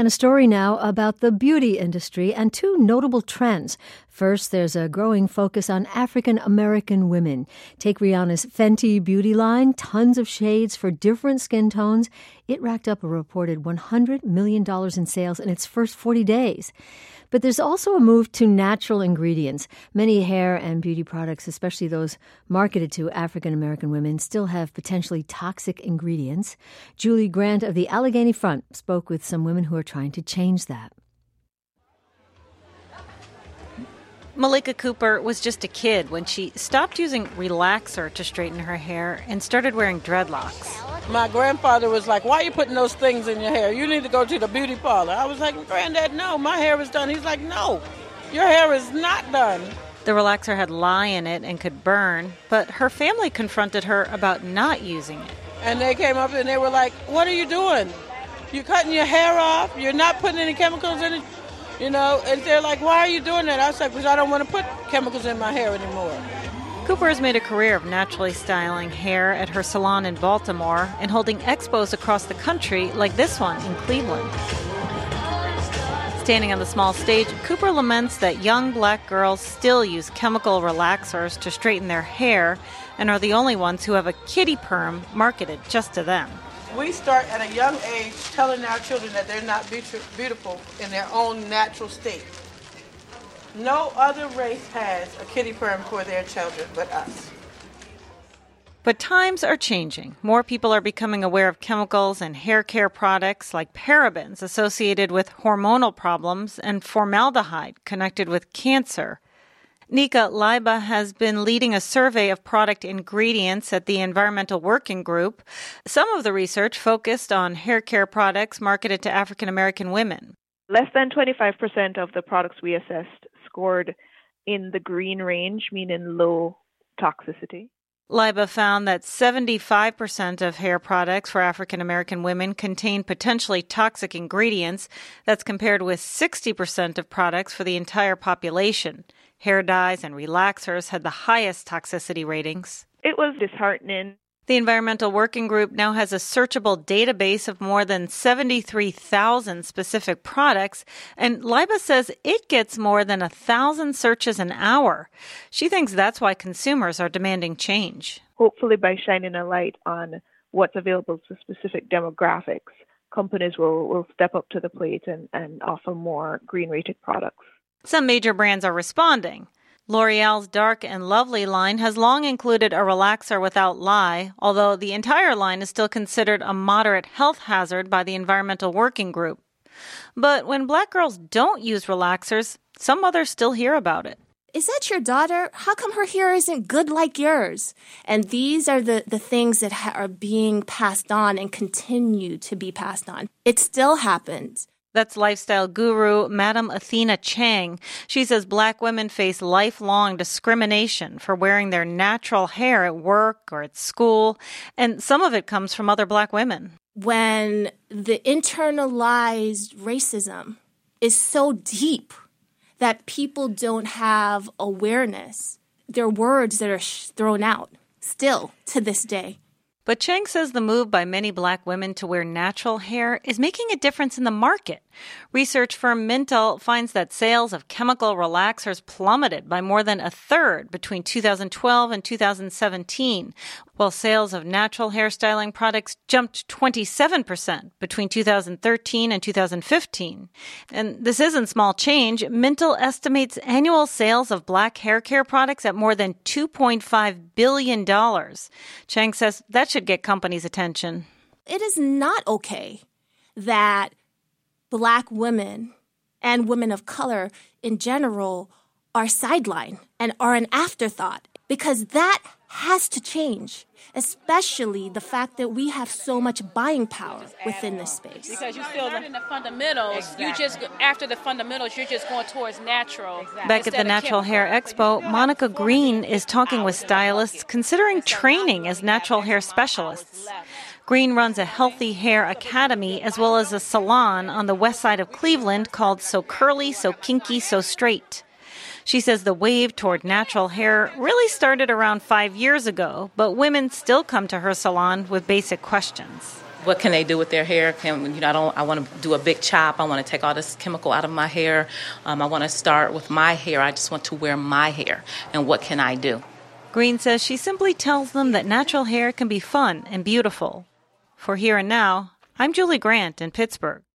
And a story now about the beauty industry and two notable trends. First, there's a growing focus on African American women. Take Rihanna's Fenty beauty line, tons of shades for different skin tones. It racked up a reported $100 million in sales in its first 40 days. But there's also a move to natural ingredients. Many hair and beauty products, especially those marketed to African American women, still have potentially toxic ingredients. Julie Grant of the Allegheny Front spoke with some women who are trying to change that. Malika Cooper was just a kid when she stopped using relaxer to straighten her hair and started wearing dreadlocks. My grandfather was like, why are you putting those things in your hair? You need to go to the beauty parlor. I was like, Granddad, no, my hair is done. He's like, no, your hair is not done. The relaxer had lye in it and could burn, but her family confronted her about not using it. And they came up and they were like, what are you doing? You're cutting your hair off. You're not putting any chemicals in it. You know, and they're like, why are you doing that? I was like, because I don't want to put chemicals in my hair anymore. Cooper has made a career of naturally styling hair at her salon in Baltimore and holding expos across the country like this one in Cleveland. Standing on the small stage, Cooper laments that young black girls still use chemical relaxers to straighten their hair and are the only ones who have a kiddie perm marketed just to them. We start at a young age telling our children that they're not beautiful in their own natural state. No other race has a kiddie perm for their children but us. But times are changing. More people are becoming aware of chemicals and hair care products like parabens associated with hormonal problems and formaldehyde connected with cancer. Nika Leiba has been leading a survey of product ingredients at the Environmental Working Group. Some of the research focused on hair care products marketed to African American women. Less than 25% of the products we assessed scored in the green range, meaning low toxicity. Leiba found that 75% of hair products for African American women contain potentially toxic ingredients. That's compared with 60% of products for the entire population. Hair dyes and relaxers had the highest toxicity ratings. It was disheartening. The Environmental Working Group now has a searchable database of more than 73,000 specific products, and Leiba says it gets more than 1,000 searches an hour. She thinks that's why consumers are demanding change. Hopefully by shining a light on what's available to specific demographics, companies will step up to the plate and offer more green-rated products. Some major brands are responding. L'Oreal's Dark and Lovely line has long included a relaxer without lye, although the entire line is still considered a moderate health hazard by the Environmental Working Group. But when black girls don't use relaxers, some mothers still hear about it. Is that your daughter? How come her hair isn't good like yours? And these are the things that are being passed on and continue to be passed on. It still happens. That's lifestyle guru Madam Athena Chang. She says black women face lifelong discrimination for wearing their natural hair at work or at school, and some of it comes from other black women. When the internalized racism is so deep that people don't have awareness, there are words that are thrown out still to this day. But Chang says the move by many black women to wear natural hair is making a difference in the market. Research firm Mintel finds that sales of chemical relaxers plummeted by more than a third between 2012 and 2017, while sales of natural hairstyling products jumped 27% between 2013 and 2015. And this isn't small change. Mintel estimates annual sales of black hair care products at more than $2.5 billion. Chang says that should get companies' attention. It is not okay that black women and women of color in general are sidelined and are an afterthought, because that has to change, especially the fact that we have so much buying power within this space. Because you're still learning the fundamentals. Exactly. You just, after the fundamentals, you're just going towards natural. Exactly. Back at the Natural Hair Expo, Monica Green is talking with stylists considering training as natural hair specialists. Green runs a Healthy Hair Academy as well as a salon on the west side of Cleveland called So Curly, So Kinky, So Straight. She says the wave toward natural hair really started around 5 years ago, but women still come to her salon with basic questions. What can they do with their hair? I want to do a big chop. I want to take all this chemical out of my hair. I want to start with my hair. I just want to wear my hair. And what can I do? Green says she simply tells them that natural hair can be fun and beautiful. For Here and Now, I'm Julie Grant in Pittsburgh.